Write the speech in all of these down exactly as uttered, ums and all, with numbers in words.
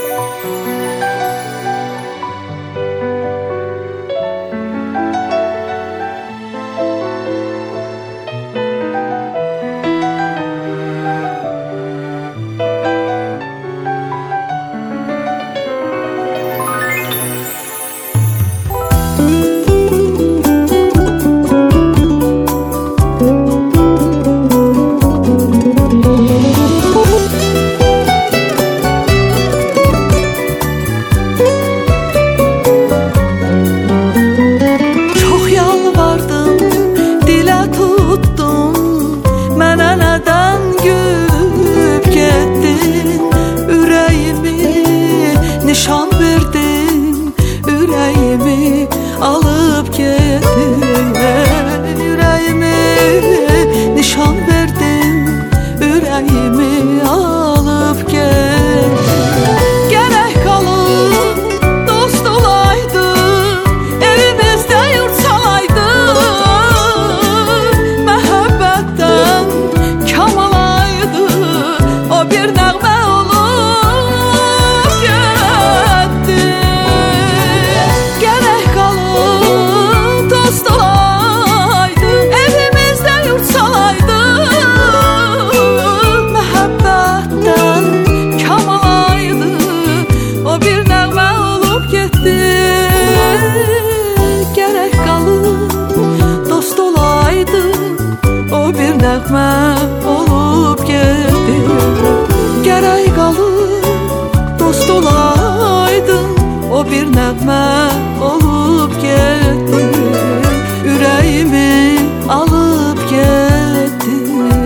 Nişan verdin, ürəyimi alıp getdin. Ürəyimi nişan verdin, ürəyimi alıp getdin. Gərək qalıb dost olaydı, evimizdə yurt salaydı. Məhəbbətdən kamalaydı, o bir nəğmə nəğmə olub getdi. Gərək qalıb dost olaydın, o bir nəğmə olub getdi. Ürəyimi alıb getdi.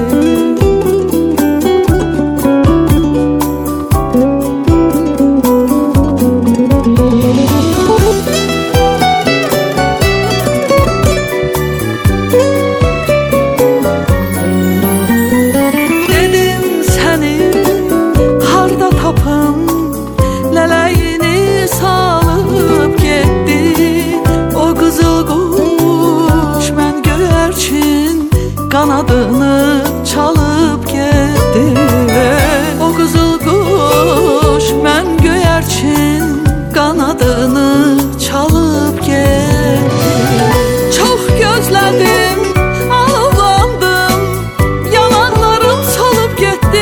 Lələyini salıb getdi. O qızıl quş mən göyərçin qanadını çalıb getdi. O qızıl quş mən göyərçin qanadını çalıb getdi. Çox gözlədim, alovlandım, yanaqlarım solub getdi.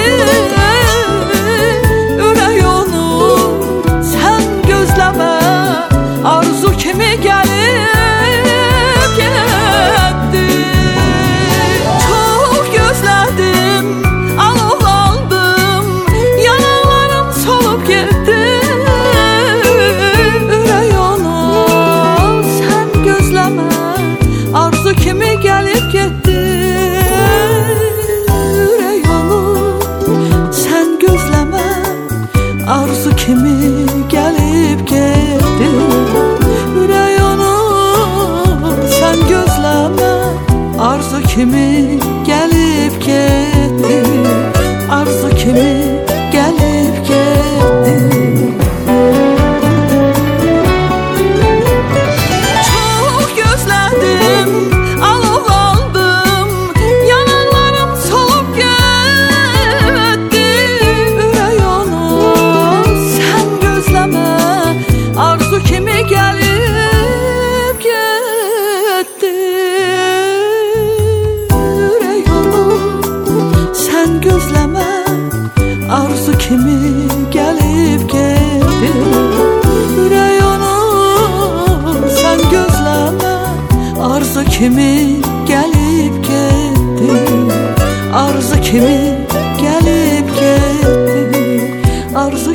Arzu kimi gəlib getdi. Çox gözlədim, alovlandım, yanaqlarım solub getdi. Ürək onu sən gözləmə, arzu kimi gəlib getdi. Ürək onu sən gözləmə, arzu kimi gəlib getdi. Ürək onu sən gözləmə, arzu kimi gəlib getdi. Arzu kimi gəlib getdi. Çox gözlədim, alovlandım, yanaqlarım solub getdi. Ürək onu sən gözləmə, arzu kimi gəlib getdi. Ürək onu sən gözləmə, arzu kimi gəlib getdi. Ürək onu sən gözləmə, arzu kimi gəlib getdi. Arzu kimi gəlib getdi. Arzu